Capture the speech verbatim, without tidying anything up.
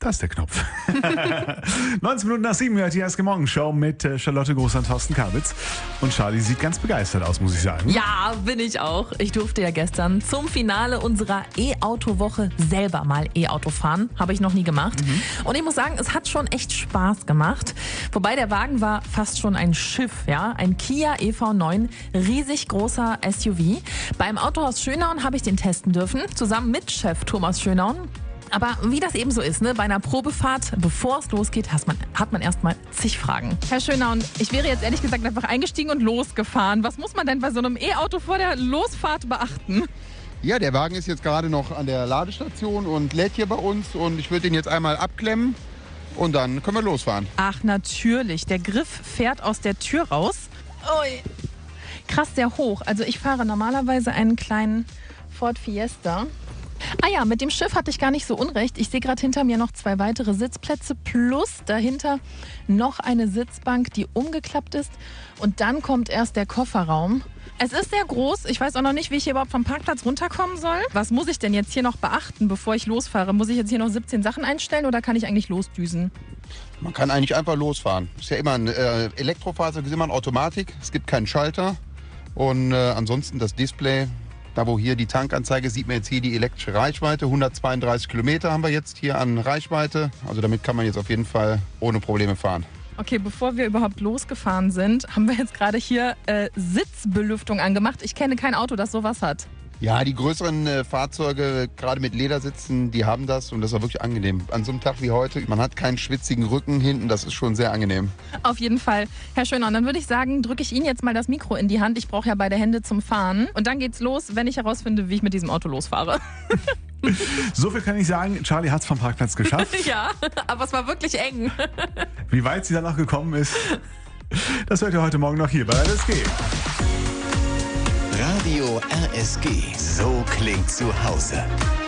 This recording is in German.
Das ist der Knopf. neunzehn Minuten nach sieben hört die erste Morgenshow mit äh, Charlotte Groß und Thorsten Kabitz. Und Charlie sieht ganz begeistert aus, muss ich sagen. Ja, bin ich auch. Ich durfte ja gestern zum Finale unserer E-Auto-Woche selber mal E-Auto fahren. Habe ich noch nie gemacht. Mhm. Und ich muss sagen, es hat schon echt Spaß gemacht. Wobei der Wagen war fast schon ein Schiff, ja. Ein Kia E V neun, riesig großer S U V. Beim Autohaus Schönauen habe ich den testen dürfen, zusammen mit Chef Thomas Schönauen. Aber wie das eben so ist, ne? Bei einer Probefahrt, bevor es losgeht, hat man, hat man erstmal zig Fragen. Herr Schönauen, ich wäre jetzt ehrlich gesagt einfach eingestiegen und losgefahren. Was muss man denn bei so einem E-Auto vor der Losfahrt beachten? Ja, der Wagen ist jetzt gerade noch an der Ladestation und lädt hier bei uns. Und ich würde den jetzt einmal abklemmen und dann können wir losfahren. Ach, natürlich. Der Griff fährt aus der Tür raus. Ui. Krass, sehr hoch. Also ich fahre normalerweise einen kleinen Ford Fiesta. Ah ja, mit dem Schiff hatte ich gar nicht so unrecht. Ich sehe gerade hinter mir noch zwei weitere Sitzplätze plus dahinter noch eine Sitzbank, die umgeklappt ist. Und dann kommt erst der Kofferraum. Es ist sehr groß. Ich weiß auch noch nicht, wie ich hier überhaupt vom Parkplatz runterkommen soll. Was muss ich denn jetzt hier noch beachten, bevor ich losfahre? Muss ich jetzt hier noch siebzehn Sachen einstellen oder kann ich eigentlich losdüsen? Man kann eigentlich einfach losfahren. Ist ja immer ein äh, Elektrofahrzeug, ist immer eine Automatik. Es gibt keinen Schalter. Und äh, ansonsten das Display. Da wo hier die Tankanzeige sieht man jetzt hier die elektrische Reichweite. hundertzweiunddreißig Kilometer haben wir jetzt hier an Reichweite. Also damit kann man jetzt auf jeden Fall ohne Probleme fahren. Okay, bevor wir überhaupt losgefahren sind, haben wir jetzt gerade hier äh, Sitzbelüftung angemacht. Ich kenne kein Auto, das sowas hat. Ja, die größeren äh, Fahrzeuge, gerade mit Ledersitzen, die haben das und das ist auch wirklich angenehm. An so einem Tag wie heute, man hat keinen schwitzigen Rücken hinten, das ist schon sehr angenehm. Auf jeden Fall. Herr Schönauen, dann würde ich sagen, drücke ich Ihnen jetzt mal das Mikro in die Hand. Ich brauche ja beide Hände zum Fahren. Und dann geht's los, wenn ich herausfinde, wie ich mit diesem Auto losfahre. So viel kann ich sagen, Charlie hat es vom Parkplatz geschafft. Ja, aber es war wirklich eng. Wie weit sie danach gekommen ist, das hört ihr heute Morgen noch hier bei R S G. Radio R S G, so klingt zu Hause.